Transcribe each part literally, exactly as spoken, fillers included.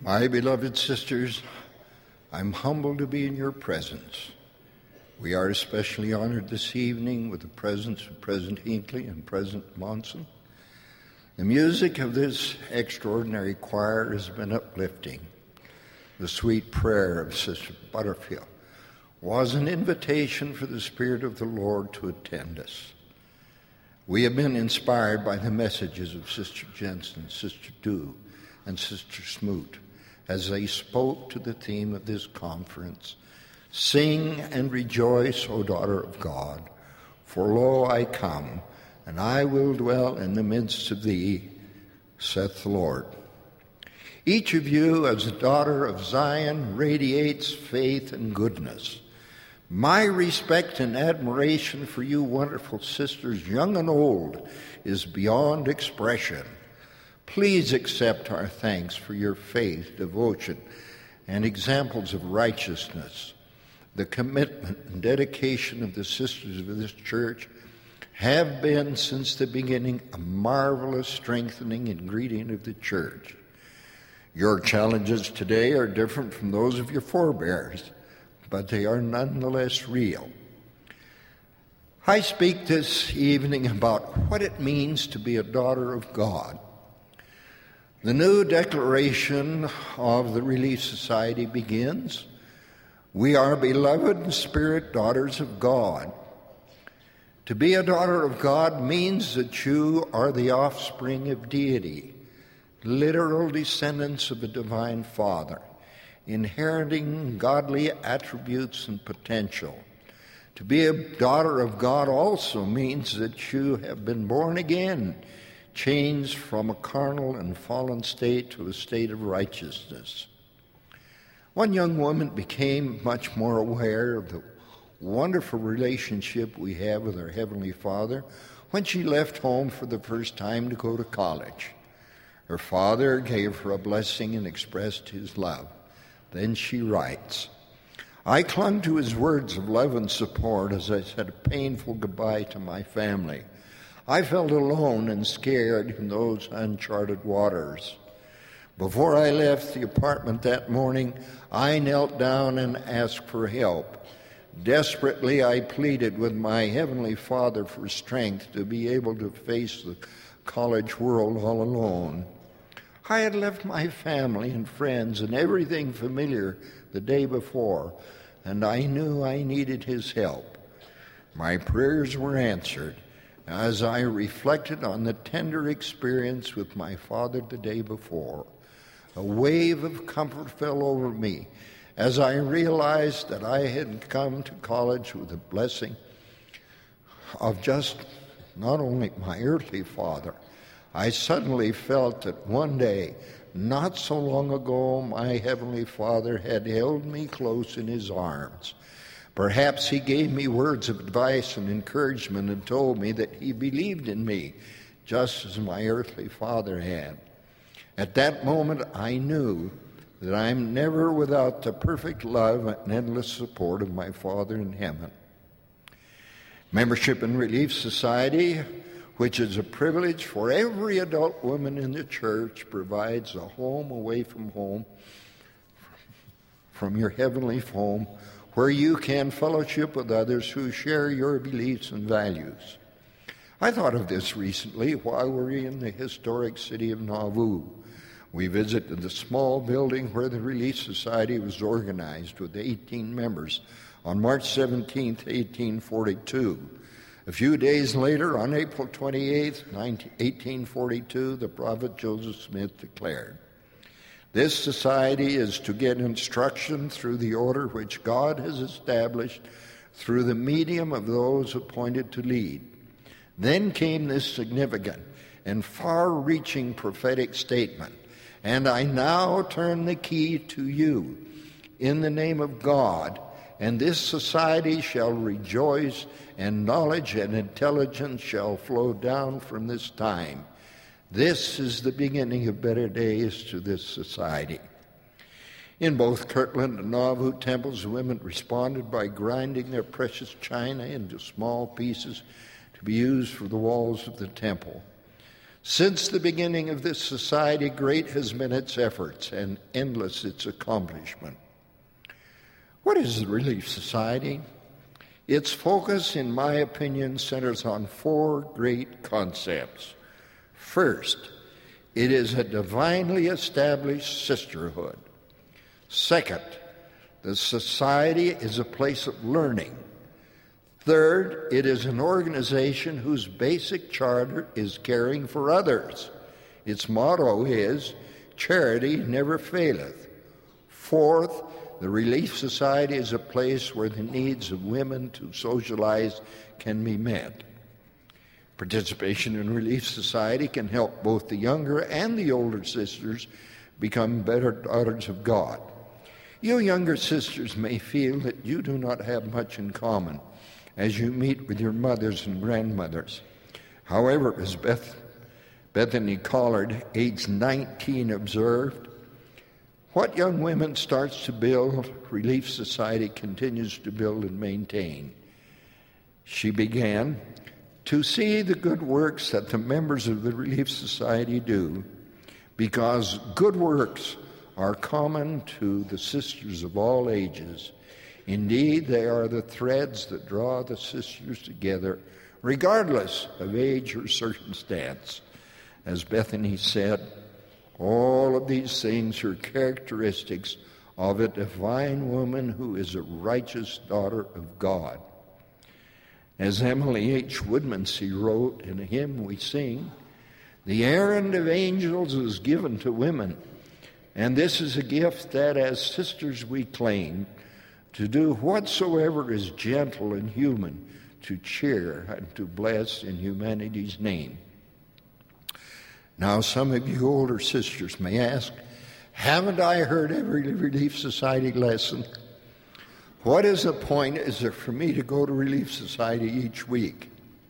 My beloved sisters, I'm humbled to be in your presence. We are especially honored this evening with the presence of President Hinckley and President Monson. The music of this extraordinary choir has been uplifting. The sweet prayer of Sister Butterfield was an invitation for the Spirit of the Lord to attend us. We have been inspired by the messages of Sister Jensen, Sister Dew, and Sister Smoot as they spoke to the theme of this conference. Sing and rejoice, O daughter of God, for lo, I come, and I will dwell in the midst of thee, saith the Lord. Each of you, as a daughter of Zion, radiates faith and goodness. My respect and admiration for you wonderful sisters, young and old, is beyond expression. Please accept our thanks for your faith, devotion, and examples of righteousness. The commitment and dedication of the sisters of this church have been, since the beginning, a marvelous strengthening and greeting of the church. Your challenges today are different from those of your forebears, but they are nonetheless real. I speak this evening about what it means to be a daughter of God. The new declaration of the Relief Society begins, "We are beloved in spirit daughters of God." To be a daughter of God means that you are the offspring of deity, literal descendants of the Divine Father, inheriting godly attributes and potential. To be a daughter of God also means that you have been born again, changed from a carnal and fallen state to a state of righteousness. One young woman became much more aware of the wonderful relationship we have with our Heavenly Father when she left home for the first time to go to college. Her father gave her a blessing and expressed his love. Then she writes, "I clung to his words of love and support as I said a painful goodbye to my family. I felt alone and scared in those uncharted waters. Before I left the apartment that morning, I knelt down and asked for help. Desperately, I pleaded with my Heavenly Father for strength to be able to face the college world all alone. I had left my family and friends and everything familiar the day before, and I knew I needed his help. My prayers were answered as I reflected on the tender experience with my father the day before. A wave of comfort fell over me as I realized that I had come to college with the blessing of just not only my earthly father. I suddenly felt that one day, not so long ago, my Heavenly Father had held me close in his arms. Perhaps he gave me words of advice and encouragement and told me that he believed in me, just as my earthly father had. At that moment, I knew that I am never without the perfect love and endless support of my Father in heaven. Membership in Relief Society, which is a privilege for every adult woman in the church, provides a home away from home, from your heavenly home, where you can fellowship with others who share your beliefs and values. I thought of this recently while we were in the historic city of Nauvoo. We visited the small building where the Relief Society was organized with eighteen members on March seventeenth, eighteen forty-two. A few days later, on April twenty-eighth, eighteen forty-two, the prophet Joseph Smith declared, "This society is to get instruction through the order which God has established through the medium of those appointed to lead." Then came this significant and far-reaching prophetic statement, "And I now turn the key to you in the name of God, and this society shall rejoice, and knowledge and intelligence shall flow down from this time. This is the beginning of better days to this society." In both Kirtland and Nauvoo temples, women responded by grinding their precious china into small pieces to be used for the walls of the temple. Since the beginning of this society, great has been its efforts and endless its accomplishment. What is the Relief Society? Its focus, in my opinion, centers on four great concepts. First, it is a divinely established sisterhood. Second, the society is a place of learning. Third, it is an organization whose basic charter is caring for others. Its motto is, charity never faileth. Fourth, the Relief Society is a place where the needs of women to socialize can be met. Participation in Relief Society can help both the younger and the older sisters become better daughters of God. You younger sisters may feel that you do not have much in common as you meet with your mothers and grandmothers. However, as Beth, Bethany Collard, age nineteen, observed, what young women starts to build, Relief Society continues to build and maintain. She began to see the good works that the members of the Relief Society do, because good works are common to the sisters of all ages. Indeed, they are the threads that draw the sisters together, regardless of age or circumstance. As Bethany said, all of these things are characteristics of a divine woman who is a righteous daughter of God. As Emily H. Woodmansee wrote in a hymn we sing, the errand of angels is given to women, and this is a gift that as sisters we claim, to do whatsoever is gentle and human, to cheer and to bless in humanity's name. Now, some of you older sisters may ask, haven't I heard every Relief Society lesson? What is the point is there for me to go to Relief Society each week?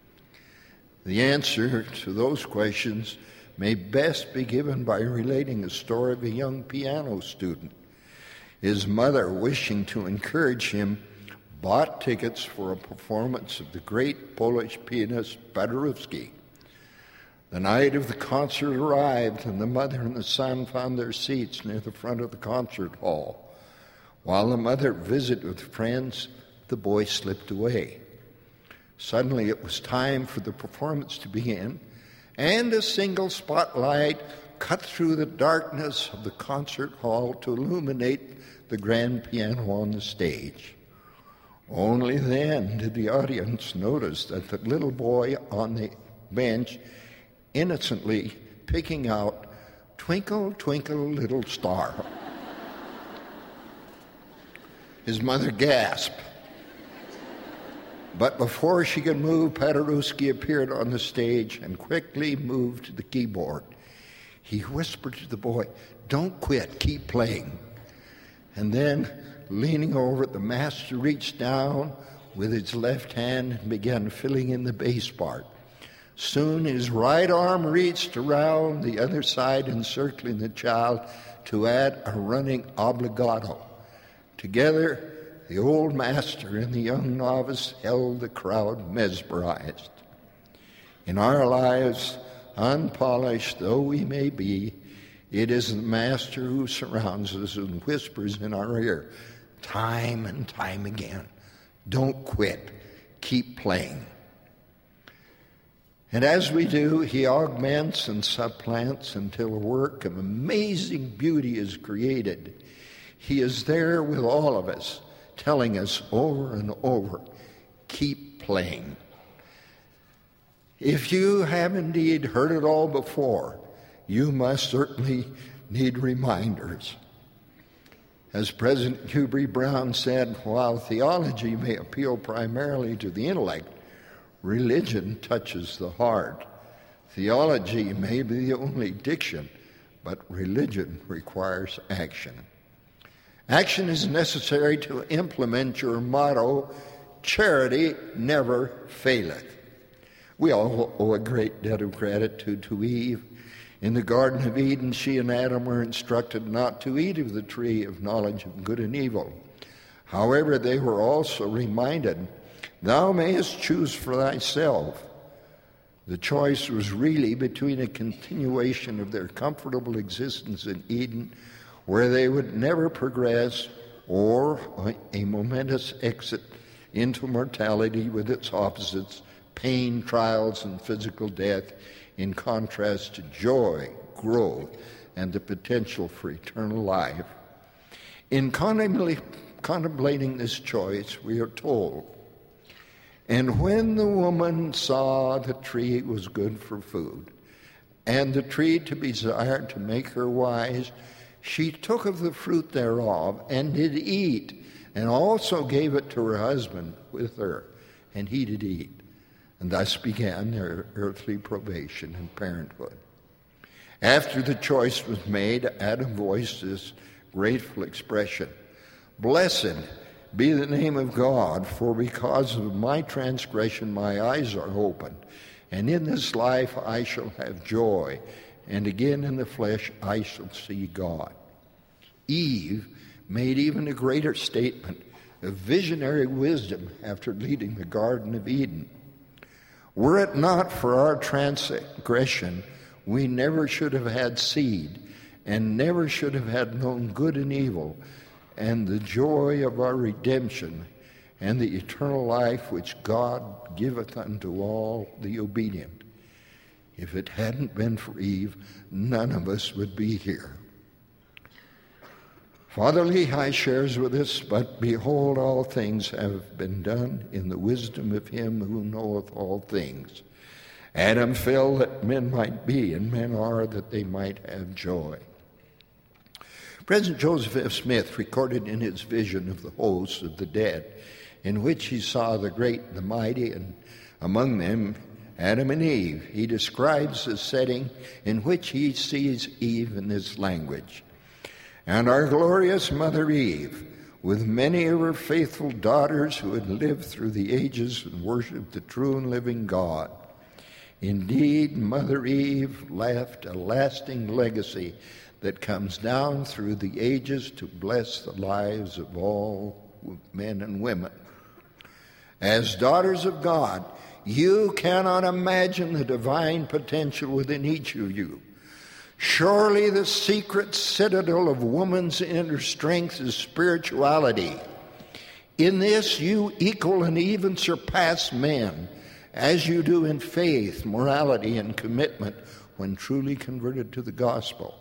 The answer to those questions may best be given by relating the story of a young piano student. His mother, wishing to encourage him, bought tickets for a performance of the great Polish pianist Paderewski. The night of the concert arrived, and the mother and the son found their seats near the front of the concert hall. While the mother visited with friends, the boy slipped away. Suddenly it was time for the performance to begin, and a single spotlight cut through the darkness of the concert hall to illuminate the grand piano on the stage. Only then did the audience notice that the little boy on the bench innocently picking out "Twinkle, Twinkle, Little Star." His mother gasped. But before she could move, Paderewski appeared on the stage and quickly moved to the keyboard. He whispered to the boy, "Don't quit, keep playing." And then, leaning over, the master reached down with his left hand and began filling in the bass part. Soon his right arm reached around the other side, encircling the child to add a running obligato. Together, the old master and the young novice held the crowd mesmerized. In our lives, unpolished though we may be, it is the master who surrounds us and whispers in our ear, time and time again, "Don't quit, keep playing." And as we do, he augments and supplants until a work of amazing beauty is created. He is there with all of us, telling us over and over, keep playing. If you have indeed heard it all before, you must certainly need reminders. As President Hubry Brown said, while theology may appeal primarily to the intellect, religion touches the heart. Theology may be the only diction, but religion requires action. Action is necessary to implement your motto, charity never faileth. We all owe a great debt of gratitude to Eve. In the Garden of Eden, she and Adam were instructed not to eat of the tree of knowledge of good and evil. However, they were also reminded, "Thou mayest choose for thyself." The choice was really between a continuation of their comfortable existence in Eden, where they would never progress, or a momentous exit into mortality with its opposites, pain, trials, and physical death, in contrast to joy, growth, and the potential for eternal life. In contemplating this choice, we are told, "And when the woman saw the tree was good for food, and the tree to be desired to make her wise, she took of the fruit thereof, and did eat, and also gave it to her husband with her, and he did eat." And thus began their earthly probation and parenthood. After the choice was made, Adam voiced this grateful expression, "Blessed be the name of God, for because of my transgression my eyes are opened, and in this life I shall have joy, and again in the flesh I shall see God." Eve made even a greater statement of visionary wisdom after leaving the Garden of Eden. "Were it not for our transgression, we never should have had seed, and never should have had known good and evil, and the joy of our redemption, and the eternal life which God giveth unto all the obedient." If it hadn't been for Eve, none of us would be here. Father Lehi shares with us, "But behold, all things have been done in the wisdom of him who knoweth all things. Adam fell that men might be, and men are that they might have joy." President Joseph F. Smith recorded in his vision of the hosts of the dead, in which he saw the great and the mighty, and among them Adam and Eve. He describes the setting in which he sees Eve in this language. "And our glorious mother Eve, with many of her faithful daughters who had lived through the ages and worshipped the true and living God. Indeed, Mother Eve left a lasting legacy that comes down through the ages to bless the lives of all men and women. As daughters of God, you cannot imagine the divine potential within each of you. Surely the secret citadel of woman's inner strength is spirituality. In this you equal and even surpass men, as you do in faith, morality, and commitment when truly converted to the gospel.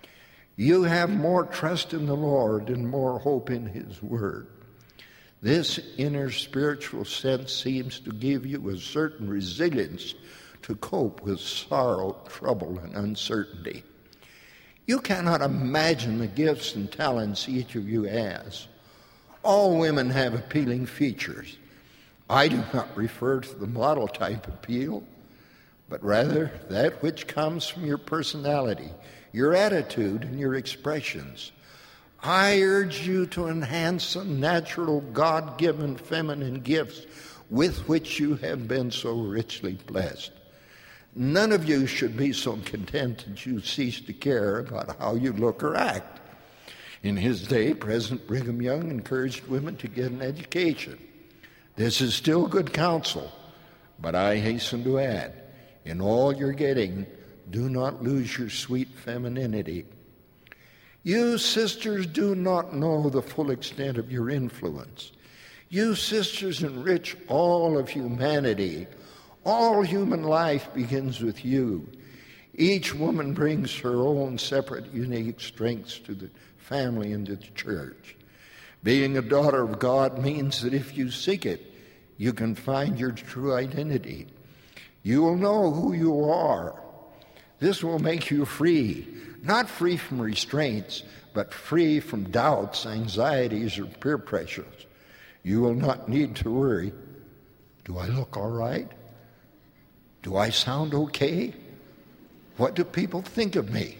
You have more trust in the Lord and more hope in his word. This inner spiritual sense seems to give you a certain resilience to cope with sorrow, trouble, and uncertainty. You cannot imagine the gifts and talents each of you has. All women have appealing features. I do not refer to the model type appeal, but rather that which comes from your personality, your attitude, and your expressions. I urge you to enhance the natural God-given feminine gifts with which you have been so richly blessed. None of you should be so content that you cease to care about how you look or act. In his day, President Brigham Young encouraged women to get an education. This is still good counsel, but I hasten to add, in all you're getting, do not lose your sweet femininity. You sisters do not know the full extent of your influence. You sisters enrich all of humanity. All human life begins with you. Each woman brings her own separate, unique strengths to the family and to the church. Being a daughter of God means that if you seek it, you can find your true identity. You will know who you are. This will make you free, not free from restraints, but free from doubts, anxieties, or peer pressures. You will not need to worry, do I look all right? Do I sound okay? What do people think of me?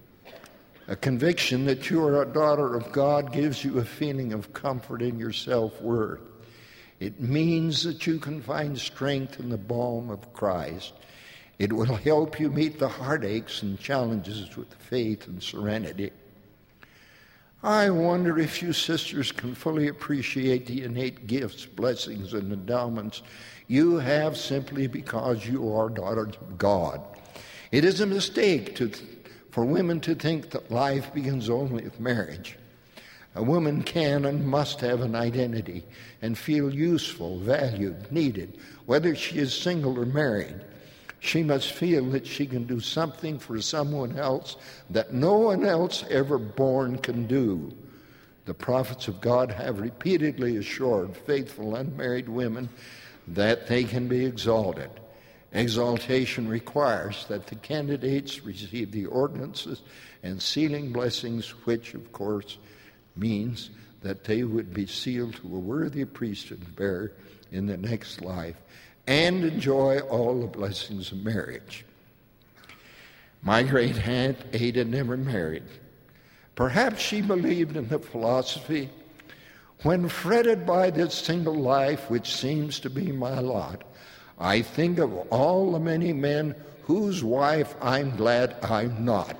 A conviction that you are a daughter of God gives you a feeling of comfort in your self-worth. It means that you can find strength in the balm of Christ. It will help you meet the heartaches and challenges with faith and serenity. I wonder if you sisters can fully appreciate the innate gifts, blessings, and endowments you have simply because you are daughters of God. It is a mistake to, for women to think that life begins only with marriage. A woman can and must have an identity and feel useful, valued, needed, whether she is single or married. She must feel that she can do something for someone else that no one else ever born can do. The prophets of God have repeatedly assured faithful unmarried women that they can be exalted. Exaltation requires that the candidates receive the ordinances and sealing blessings, which, of course, means that they would be sealed to a worthy priesthood bearer in the next life and enjoy all the blessings of marriage. My great aunt Ada never married. Perhaps she believed in the philosophy, when fretted by this single life which seems to be my lot, I think of all the many men whose wife I'm glad I'm not.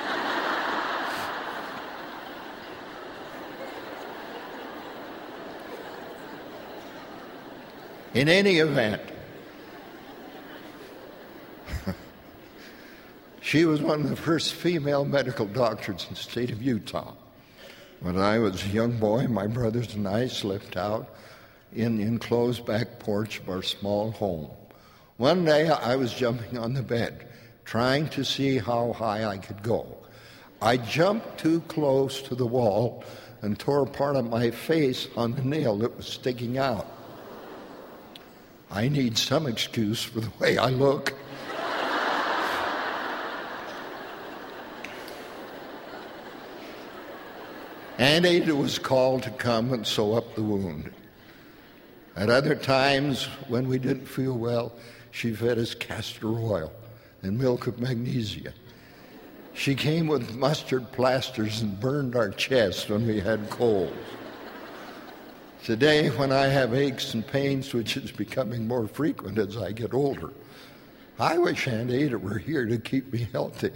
In any event, she was one of the first female medical doctors in the state of Utah. When I was a young boy, my brothers and I slept out in the enclosed back porch of our small home. One day I was jumping on the bed, trying to see how high I could go. I jumped too close to the wall and tore part of my face on the nail that was sticking out. I need some excuse for the way I look. Aunt Ada was called to come and sew up the wound. At other times, when we didn't feel well, she fed us castor oil and milk of magnesia. She came with mustard plasters and burned our chests when we had colds. Today, when I have aches and pains, which is becoming more frequent as I get older, I wish Aunt Ada were here to keep me healthy.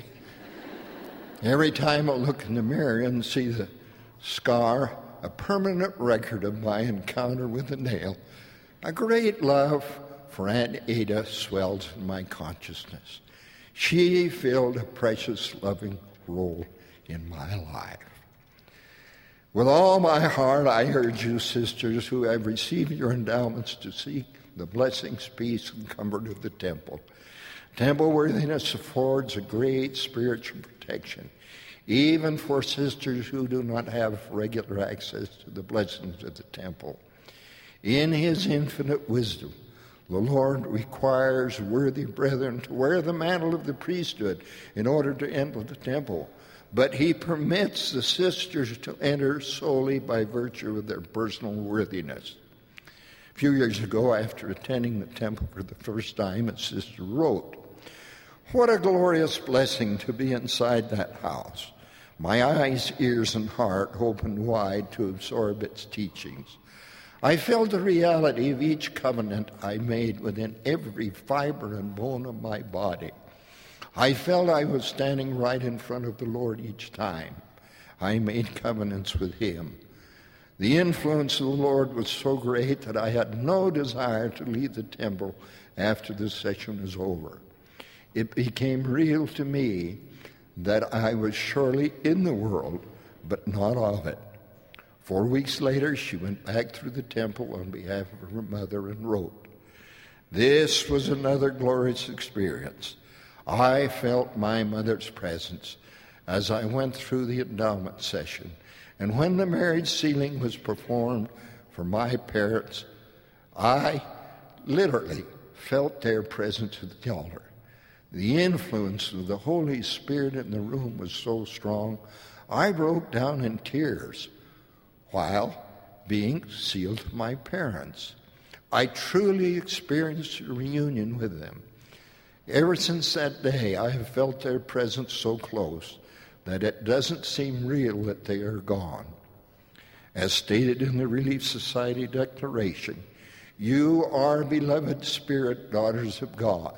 Every time I look in the mirror and see the scar, a permanent record of my encounter with a nail, a great love for Aunt Ada swells in my consciousness. She filled a precious, loving role in my life. With all my heart, I urge you, sisters, who have received your endowments, to seek the blessings, peace, and comfort of the temple. Temple worthiness affords a great spiritual protection, even for sisters who do not have regular access to the blessings of the temple. In his infinite wisdom, the Lord requires worthy brethren to wear the mantle of the priesthood in order to enter the temple. But he permits the sisters to enter solely by virtue of their personal worthiness. A few years ago, after attending the temple for the first time, a sister wrote, "What a glorious blessing to be inside that house. My eyes, ears, and heart opened wide to absorb its teachings. I felt the reality of each covenant I made within every fiber and bone of my body. I felt I was standing right in front of the Lord each time I made covenants with him. The influence of the Lord was so great that I had no desire to leave the temple after the session was over. It became real to me that I was surely in the world, but not of it." Four weeks later, she went back through the temple on behalf of her mother and wrote, "This was another glorious experience. I felt my mother's presence as I went through the endowment session, and when the marriage sealing was performed for my parents, I literally felt their presence at the altar. The influence of the Holy Spirit in the room was so strong, I broke down in tears while being sealed to my parents. I truly experienced a reunion with them. Ever since that day, I have felt their presence so close that it doesn't seem real that they are gone. As stated in the Relief Society Declaration, you are beloved spirit daughters of God.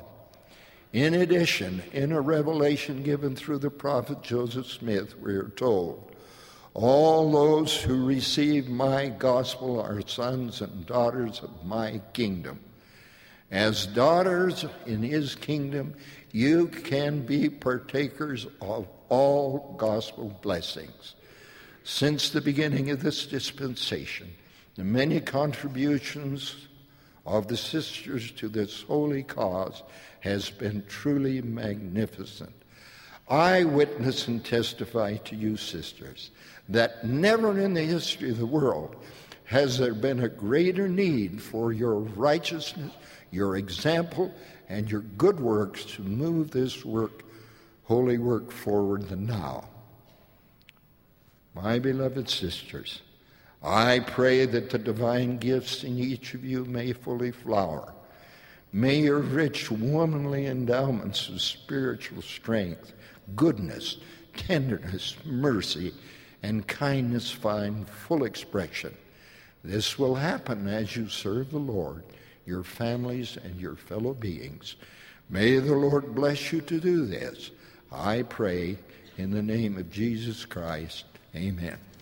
In addition, in a revelation given through the prophet Joseph Smith, we are told, All those who receive my gospel are sons and daughters of my kingdom. As daughters in his kingdom, you can be partakers of all gospel blessings. Since the beginning of this dispensation, the many contributions of the sisters to this holy cause has been truly magnificent. I witness and testify to you, sisters, that never in the history of the world has there been a greater need for your righteousness, your example, and your good works to move this work, holy work, forward than now. My beloved sisters, I pray that the divine gifts in each of you may fully flower. May your rich womanly endowments of spiritual strength, goodness, tenderness, mercy, and kindness find full expression. This will happen as you serve the Lord, your families, and your fellow beings. May the Lord bless you to do this. I pray in the name of Jesus Christ. Amen.